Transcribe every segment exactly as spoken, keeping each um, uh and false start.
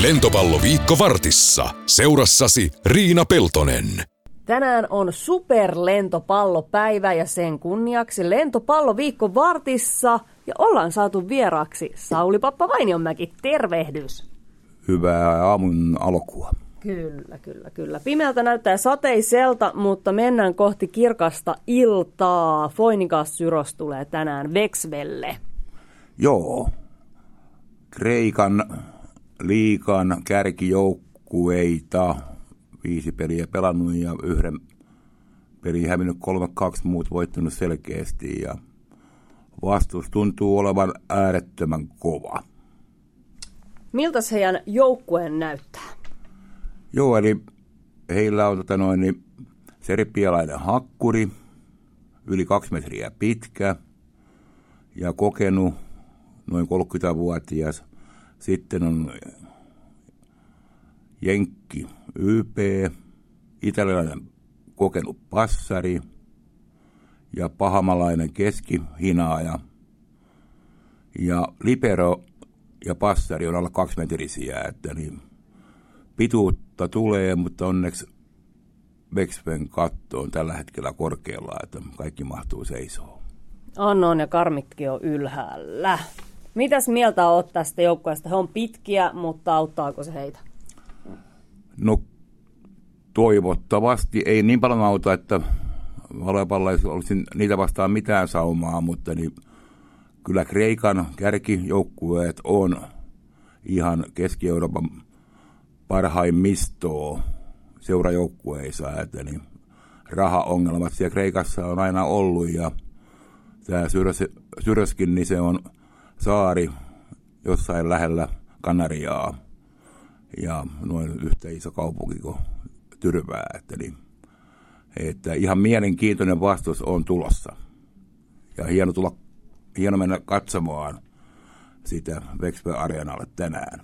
Lentopalloviikko Vartissa. Seurassasi Riina Peltonen. Tänään on superlentopallopäivä ja sen kunniaksi Lentopalloviikko Vartissa. Ja ollaan saatu vieraaksi Sauli-pappa Vainionmäki. Tervehdys. Hyvää aamun alkua. Kyllä, kyllä, kyllä. Pimeältä näyttää sateiselta, mutta mennään kohti kirkasta iltaa. Foinikas Syros tulee tänään Vexvelle. Joo. Kreikan liigan kärkijoukkueita. Viisi peliä pelannut ja yhden pelin hävinnyt kolme kaksi, muut voittanut selkeästi. Ja vastus tuntuu olevan äärettömän kova. Miltäs heidän joukkueen näyttää? Joo, eli heillä on tota noin, niin serbialainen hakkuri, yli kaksi metriä pitkä ja kokenut, noin kolmekymmentävuotias. Sitten on jenkki Y P, italialainen kokenut passari ja pahamalainen keskihinaaja. Ja libero ja passari on alla kaksimetrisiä, että niin pituutta tulee, mutta onneksi Vexven katto on tällä hetkellä korkealla, että kaikki mahtuu seisoo. On, on ja karmitkin on ylhäällä. Mitäs mieltä olet tästä joukkueesta? He on pitkiä, mutta auttaako se heitä? No toivottavasti ei niin paljon auta, että valopalla ei olisi niitä vastaan mitään saumaa, mutta niin kyllä Kreikan kärkijoukkueet on ihan Keski-Euroopan parhaimmistoa seurajoukkueissa, että niin rahaongelmat siellä Kreikassa on aina ollut ja tämä Syros, Syroskin, niin se on saari jossain lähellä Kanariaa ja noin yhtä iso kaupunki kuin Tyrvää, että, niin, että ihan mielenkiintoinen vastus on tulossa ja hieno, tulla, hieno mennä katsomaan sitä Vexve Areenalle tänään.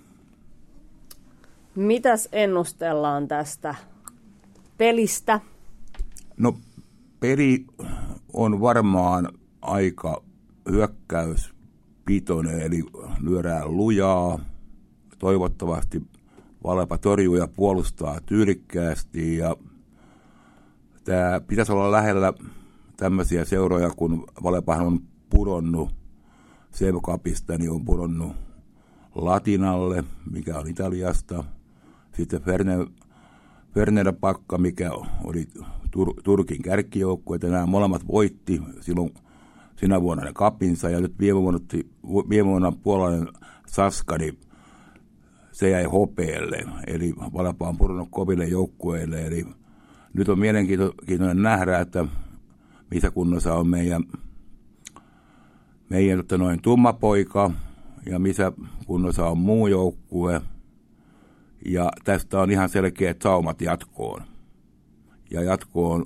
Mitäs ennustellaan tästä pelistä? No peli on varmaan aika hyökkäyspitoinen, eli lyödään lujaa. Toivottavasti Valepa torjuu ja puolustaa tyylikkäästi. Ja tämä pitäisi olla lähellä tämmöisiä seuroja, kun Valepahan on pudonnut C M Cupista, niin on pudonnut Latinalle, mikä on Italiasta. Sitten Fenerbahce, mikä oli Tur- Turkin kärkijoukkue, että nämä molemmat voitti silloin sinä vuonna ne kapinsa, ja nyt viime vuonna, viime vuonna puolalainen Saska, niin se jäi hopeelle, eli Valepa on pudonnut koville joukkueille, eli nyt on mielenkiintoinen nähdä, että missä kunnossa on meidän, meidän että noin tummapoika, ja missä kunnossa on muu joukkue. Ja tästä on ihan selkeät saumat jatkoon. Ja jatkoon,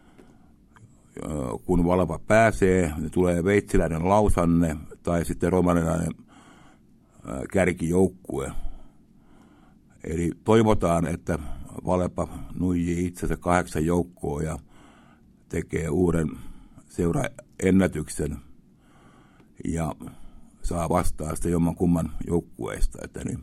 kun Valepa pääsee, niin tulee veitsiläinen Lausanne tai sitten romanilainen kärkijoukkue. Eli toivotaan, että Valepa nuijii itsensä kahdeksan joukkoa ja tekee uuden seuraennätyksen ja saa vastaan sitä jomman kumman joukkueista. Että niin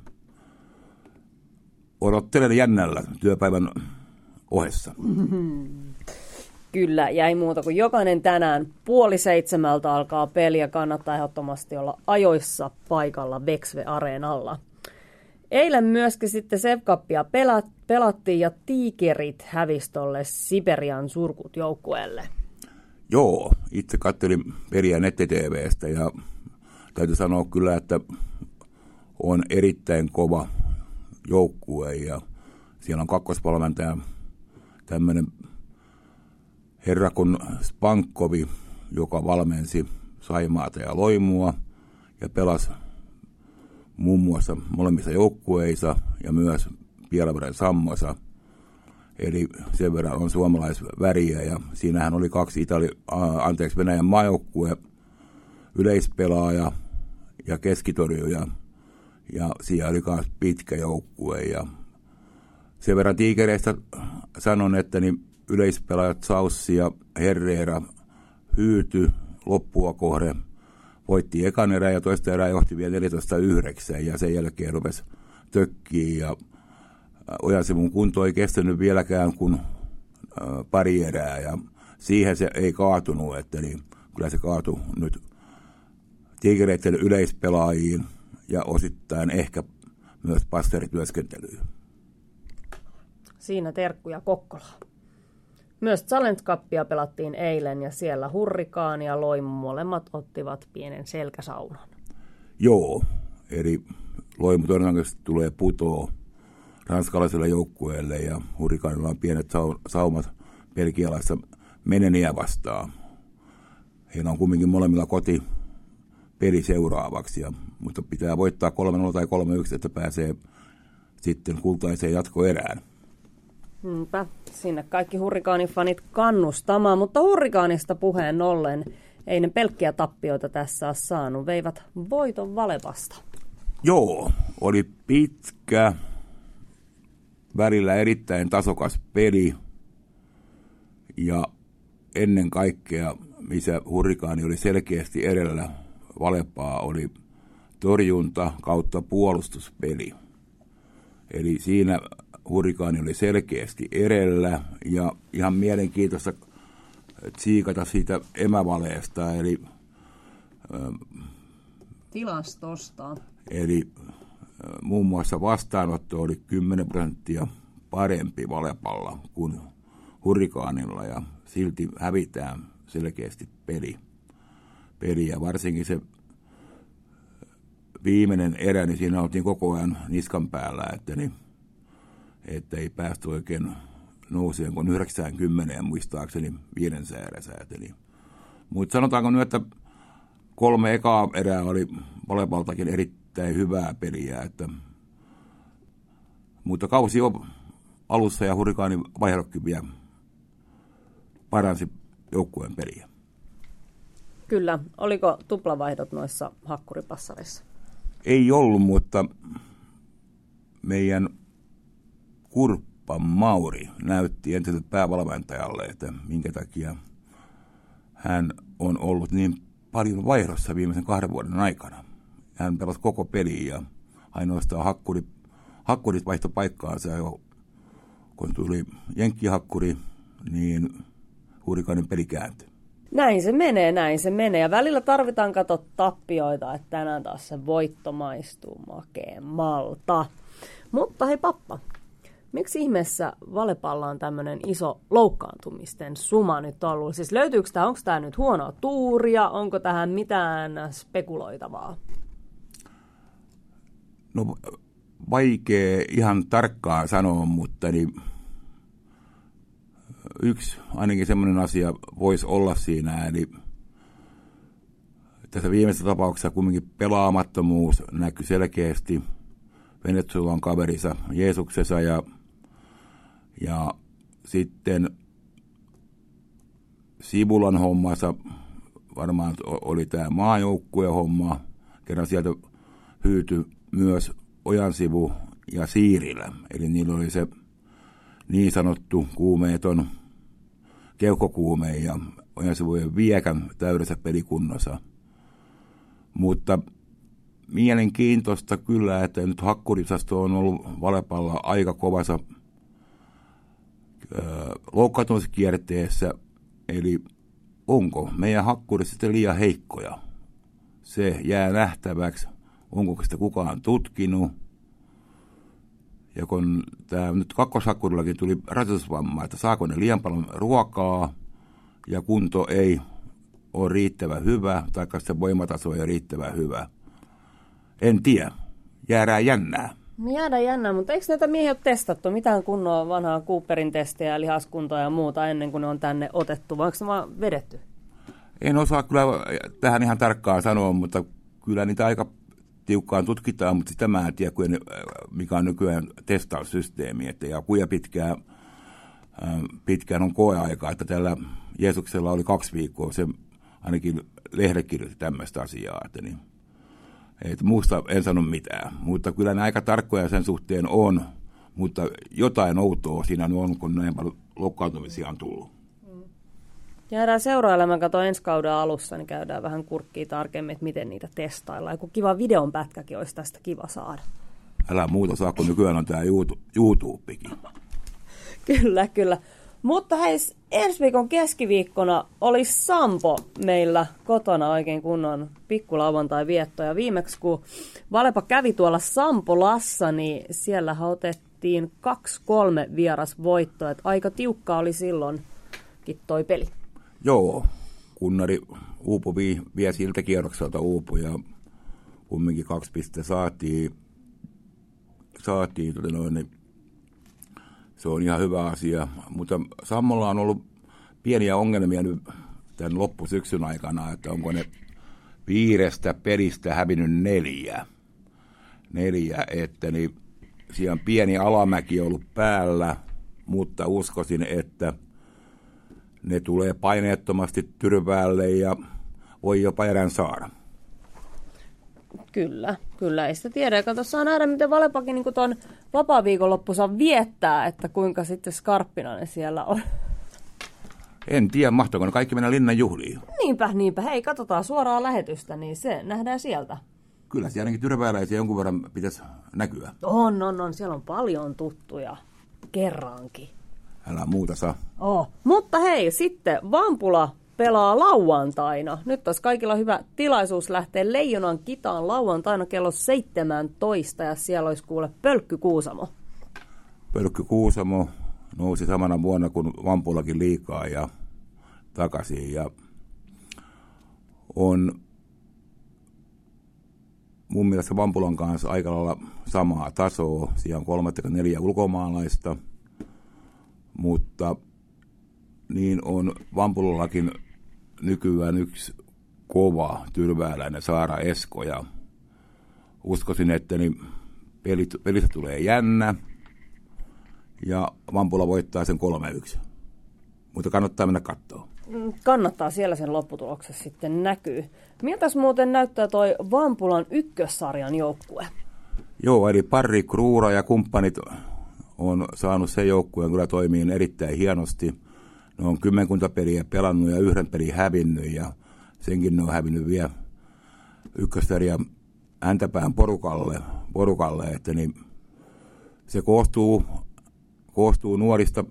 odottelen jännällä työpäivän ohessa. Kyllä, jäi muuta kuin jokainen tänään puoli seitsemältä alkaa peli ja kannattaa ehdottomasti olla ajoissa paikalla Vexve Areenalla. Eilen myöskin sitten S E V Cupia pelattiin ja Tiikerit hävisi tolle Siperian Surkut joukkueelle. Joo, itse katselin peliä netti-tv:stä ja täytyy sanoa kyllä, että on erittäin kova joukkue ja siellä on kakkosvalmentaja tämmöinen herra kuin Spankkovi, joka valmensi Saimaata ja Loimua ja pelasi muun muassa molemmissa joukkueissa ja myös Pielavuoren Sammosa. Eli sen verran on suomalaisväriä ja siinähän oli kaksi Itali- anteeksi, Venäjän maajoukkue, yleispelaaja ja keskitorjuja. Ja siellä oli myös pitkä joukkue. Ja sen verran Tiikereistä sanon, että niin yleispelaajat Saussi ja Herrera hyyty loppua kohden. Voitti ekan erää ja toista erää johti vielä neljätoista yhdeksän ja sen jälkeen rupesi tökkii ja Ojansivun kunto ei kestänyt vieläkään kuin pari erää ja siihen se ei kaatunut, että niin kyllä se kaatui nyt Tigereiden yleispelaajiin ja osittain ehkä myös pasterityöskentelyyn. Siinä terkkuja Kokkolaan. Myös Challenge Cupia pelattiin eilen ja siellä Hurrikaani ja Loimu molemmat ottivat pienen selkäsaunan. Joo, eli Loimu todennäköisesti tulee putoa ranskalaiselle joukkueelle ja Hurrikaanilla on pienet saumat belgialaista Meneniä vastaan. Heillä on kumminkin molemmilla koti peli seuraavaksi, ja, mutta pitää voittaa kolme nolla tai kolme yksi, että pääsee sitten kultaiseen jatkoerään. Niinpä, sinne kaikki Hurrikaanifanit kannustamaan, mutta Hurrikaanista puheen ollen ei ne pelkkiä tappioita tässä ole saanut, veivät voiton Valepasta. Joo, oli pitkä, välillä erittäin tasokas peli ja ennen kaikkea, missä Hurrikaani oli selkeästi edellä Valepaa, oli torjunta kautta puolustuspeli. Eli siinä Hurrikaani oli selkeästi edellä ja ihan mielenkiintoista tsiikata siitä emävaleesta, eli tilastosta. Eli muun muassa vastaanotto oli kymmenen prosenttia parempi Valepalla kuin Hurrikaanilla ja silti hävitään selkeästi peli. peli. Ja varsinkin se viimeinen erä, niin siinä oltiin koko ajan niskan päällä, että, niin, että ei päästy oikein nouseen kuin yhdeksänkymmentä muistaakseni viiden säädänsä. Niin. Mutta sanotaanko nyt, että kolme ekaa erää oli Valepaltakin erittäin hyvää peliä, että, mutta kausi on alussa ja Hurrikaanin vaihdokki vielä paransi joukkueen peliä. Kyllä. Oliko tuplavaihdot noissa hakkuripassareissa? Ei ollut, mutta meidän Kurppa Mauri näytti entiselle päävalmentajalle, että minkä takia hän on ollut niin paljon vaihdossa viimeisen kahden vuoden aikana. Hän pelasi koko peliä ja ainoastaan hakkuri, hakkurit vaihtoi paikkaansa. Jo, kun tuli jenkkihakkuri, niin Hurrikaanin peli kääntyi. Näin se menee, näin se menee. Ja välillä tarvitaan kato tappioita, että tänään taas se voitto maistuu makeammalta. Mutta hei pappa, miksi ihmeessä Valepalla on tämmöinen iso loukkaantumisten suma nyt ollut? Siis löytyykö tämä, onko tämä nyt huonoa tuuria, onko tähän mitään spekuloitavaa? No vaikea ihan tarkkaan sanoa, mutta niin yksi ainakin semmoinen asia voisi olla siinä, eli tässä viimeisessä tapauksessa kumminkin pelaamattomuus näkyy selkeästi Venezuelan kaverissa Jeesuksessa ja, ja sitten Sibulan hommassa varmaan oli tämä maajoukkueen homma, kerran sieltä hyytyi myös Ojansivu ja Siirilä, eli niillä oli se niin sanottu kuumeeton keuhkokuume ja Ojansivujen viekän täydessä pelikunnossa. Mutta mielenkiintoista kyllä, että nyt hakkurisasto on ollut Valepalla aika kovassa loukkaantumiskierteessä, eli onko meidän hakkurit sitten liian heikkoja? Se jää nähtäväksi, onko sitä kukaan tutkinut. Ja kun tämä nyt kakkosakkurillakin tuli rasitusvamma, että saako ne liian paljon ruokaa ja kunto ei ole riittävän hyvä, tai sitten voimataso ei ole riittävän hyvä. En tiedä. Jäädään jännää. Me jäädään jännää, mutta eikö näitä miehiä ole testattu? Mitään kunnoa vanhaa Cooperin testejä, lihaskuntoa ja muuta ennen kuin ne on tänne otettu, vai onko se vaan vedetty? En osaa kyllä tähän ihan tarkkaan sanoa, mutta kyllä niitä aika tiukkaan tutkitaan, mutta sitä mä en tiedä, mikä on nykyään testaussysteemi, että ja kuinka pitkään, pitkään on koeaika, että tällä Jeesuksella oli kaksi viikkoa, se ainakin lehdet kirjoitti tämmöistä asiaa, että niin, et muusta en sano mitään, mutta kyllä ne aika tarkkoja sen suhteen on, mutta jotain outoa siinä on, kun näin paljon loukkaantumisia on tullut. Jäädään seurailemaan, kato ensi kauden alussa, niin käydään vähän kurkkiin tarkemmin, että miten niitä testaillaan. Joku kiva videon pätkäkin olisi tästä kiva saada. älä muuta saa, kun nykyään on tämä YouTubekin. Kyllä, kyllä. Mutta hei, ensi viikon keskiviikkona oli Sampo meillä kotona oikein kunnon pikkulauantai vietto. Ja viimeksi kun Valepa kävi tuolla Sampolassa, niin siellä otettiin kaksi kolme vierasvoittoa. Et aika tiukka oli silloinkin toi peli. Joo, Kunnari uupui vielä siltä kierrokselta uupui ja kumminkin kaksi pistettä saatiin. saatiin tota noin, niin se on ihan hyvä asia, mutta Sammolla on ollut pieniä ongelmia nyt tämän loppusyksyn aikana, että onko ne viidestä pelistä hävinnyt neljä. Neljä, että niin siellä on pieni alamäki ollut päällä, mutta uskoisin, että ne tulee paineettomasti Tyrväälle ja voi jopa erän saada. Kyllä, kyllä, ei sitä tiedä. Kato, saa nähdä, miten Valepakin niin tuon vapaa-viikonloppunsa viettää, että kuinka sitten skarppina siellä on. En tiedä, mahtoiko ne kaikki mennä linnan juhliin. Niinpä, niinpä. Hei, katsotaan suoraa lähetystä, niin se nähdään sieltä. Kyllä, siellä ainakin tyrvääläisiä jonkun verran pitäisi näkyä. On, on, on. Siellä on paljon tuttuja kerrankin. Älä muuta saa. Oh. Mutta hei, sitten Vampula pelaa lauantaina. Nyt olisi kaikilla hyvä tilaisuus lähteä Leijonan Kitaan lauantaina kello seitsemäntoista ja siellä olisi kuule Pölkky Kuusamo. Pölkky Kuusamo nousi samana vuonna kuin Vampulakin liikaa ja takaisin ja on mun mielestä Vampulan kanssa aika lailla samaa tasoa. Siellä on kolmekymmentäneljä ulkomaalaista, mutta niin on Vampulallakin nykyään yksi kova tyrvääläinen Saara Esko ja uskoisin, että niin pelit, pelistä tulee jännä ja Vampula voittaa sen kolme yksi. Mutta kannattaa mennä katsoa. Kannattaa, siellä sen lopputuloksessa sitten näkyy. Miltäs muuten näyttää toi Vampulan ykkössarjan joukkue? Joo, eli Parri Kruura ja kumppanit on saanut sen joukkueen, kyllä toimii erittäin hienosti. Ne on kymmenkunta peliä pelannut ja yhden pelin hävinnyt ja senkin ne on hävinnyt vielä ykkössarja Häntäpään porukalle, porukalle että niin se koostuu, koostuu nuorista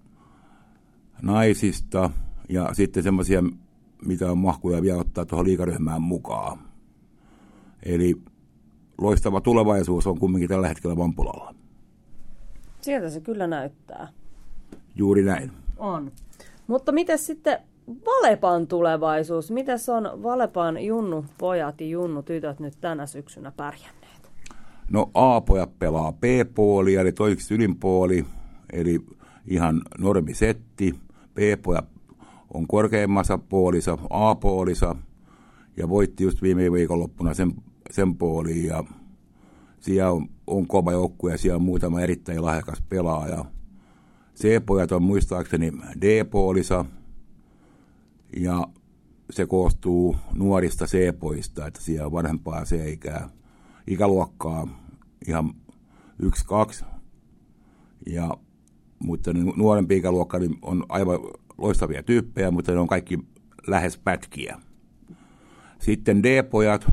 naisista ja sitten semmoisia, mitä on mahkuja vielä ottaa tuohon liigaryhmään mukaan. Eli loistava tulevaisuus on kumminkin tällä hetkellä Vampulalla. Sieltä se kyllä näyttää. Juuri näin. On. Mutta miten sitten Valepan tulevaisuus? Miten on Valepan junnu pojat ja junnu tytöt nyt tänä syksynä pärjänneet? No A-pojat pelaa B-puoli, eli toiseksi ylinpuoli, eli ihan normisetti. B-pojat on korkeimmassa puolissa, A-puolissa, ja voitti just viime viikonloppuna sen, sen puoliin, ja siellä on, on kova joukkue, ja siellä on muutama erittäin lahjakas pelaaja. C-pojat on muistaakseni D-puolissa, ja se koostuu nuorista C-pojista, että siellä on vanhempaa C-ikää, ikäluokkaa ihan yksi kaksi, ja mutta nuorempi ikäluokka niin on aivan loistavia tyyppejä, mutta ne on kaikki lähes pätkiä. Sitten D-pojat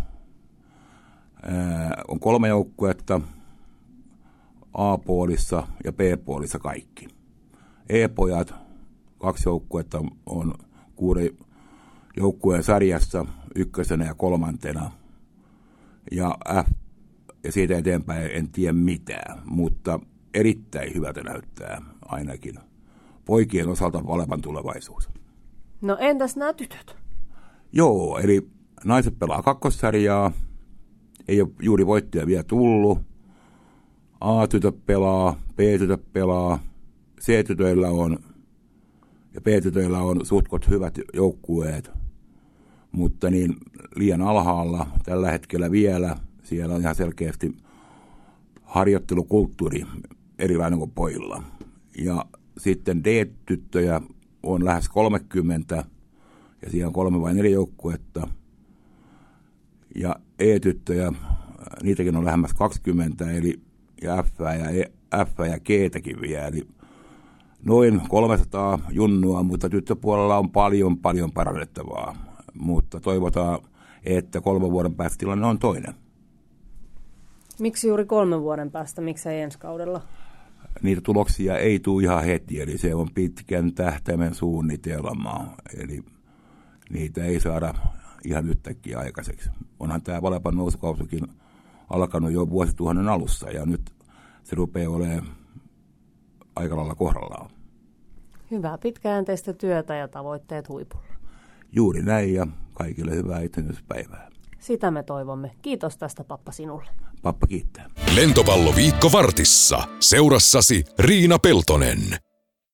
ää, on kolme joukkuetta A-puolissa ja B-puolissa kaikki. E-pojat, kaksi joukkuetta on kuuden joukkueen sarjassa ykkösenä ja kolmantena. Ja F, ja siitä eteenpäin en tiedä mitään, mutta erittäin hyvältä näyttää ainakin poikien osalta Valepan tulevaisuus. No entäs nämä tytöt? Joo, eli naiset pelaa kakkossarjaa, ei ole juuri voittoja vielä tullut. A-tytöt pelaa, B-tytöt pelaa, C-tytöillä on ja B-tytöillä on suhtkot hyvät joukkueet, mutta niin liian alhaalla tällä hetkellä vielä. Siellä on ihan selkeästi harjoittelukulttuuri erilainen kuin pojilla. Ja sitten D-tyttöjä on lähes kolmekymmentä, ja siellä on kolme vai neljä joukkuetta. Ja E-tyttöjä, niitäkin on lähemmäs kaksikymmentä, eli ja F ja, e, F ja G:täkin vielä. Eli noin kolmesataa junnua, mutta tyttöpuolella on paljon, paljon parannettavaa. Mutta toivotaan, että kolmen vuoden päästä tilanne on toinen. Miksi juuri kolmen vuoden päästä, miksei ensi kaudella? Niitä tuloksia ei tule ihan heti, eli se on pitkän tähtäimen suunnitelma, eli niitä ei saada ihan yhtäkkiä aikaiseksi. Onhan tämä Valepan nousukausikin alkanut jo vuosituhannen alussa, ja nyt se rupeaa olemaan aika lailla kohdallaan. Hyvää pitkäjänteistä työtä ja tavoitteet huipulla. Juuri näin, ja kaikille hyvää itsenäisyyspäivää. Sitä me toivomme. Kiitos tästä, pappa, sinulle. Pappa kiittää. Lentopalloviikko Vartissa. Seurassasi Riina Peltonen.